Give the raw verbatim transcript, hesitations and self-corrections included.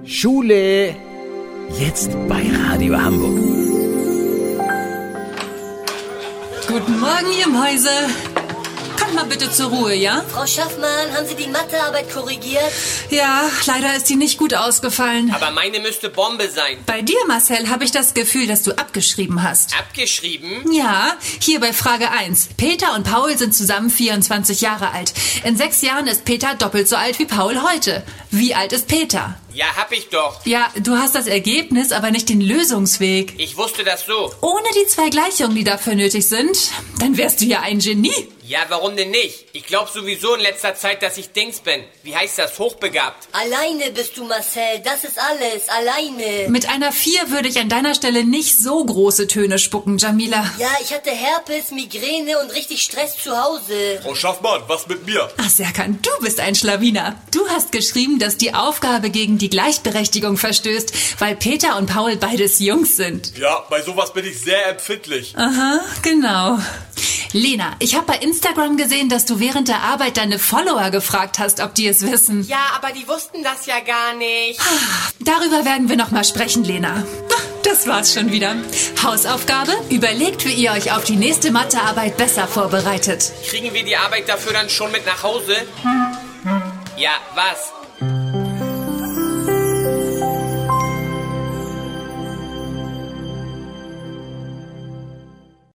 Schule, jetzt bei Radio Hamburg. Guten Morgen, ihr Mäuse. Kommt mal bitte zur Ruhe, ja? Frau Schaffmann, haben Sie die Mathearbeit korrigiert? Ja, leider ist die nicht gut ausgefallen. Aber meine müsste Bombe sein. Bei dir, Marcel, habe ich das Gefühl, dass du abgeschrieben hast. Abgeschrieben? Ja, hier bei Frage eins. Peter und Paul sind zusammen vierundzwanzig Jahre alt. In sechs Jahren ist Peter doppelt so alt wie Paul heute. Wie alt ist Peter? Ja, hab ich doch. Ja, du hast das Ergebnis, aber nicht den Lösungsweg. Ich wusste das so. Ohne die zwei Gleichungen, die dafür nötig sind, dann wärst du ja ein Genie. Ja, warum denn nicht? Ich glaube sowieso in letzter Zeit, dass ich Dings bin. Wie heißt das? Hochbegabt. Alleine bist du, Marcel. Das ist alles. Alleine. Mit einer vier würde ich an deiner Stelle nicht so große Töne spucken, Jamila. Ja, ich hatte Herpes, Migräne und richtig Stress zu Hause. Frau Schaffmann, was mit mir? Ach, Serkan, du bist ein Schlawiner. Du hast geschrieben, dass die Aufgabe gegen die Gleichberechtigung verstößt, weil Peter und Paul beides Jungs sind. Ja, bei sowas bin ich sehr empfindlich. Aha, genau. Lena, ich habe bei Instagram gesehen, dass du während der Arbeit deine Follower gefragt hast, ob die es wissen. Ja, aber die wussten das ja gar nicht. Darüber werden wir noch mal sprechen, Lena. Das war's schon wieder. Hausaufgabe? Überlegt, wie ihr euch auf die nächste Mathearbeit besser vorbereitet. Kriegen wir die Arbeit dafür dann schon mit nach Hause? Ja, was?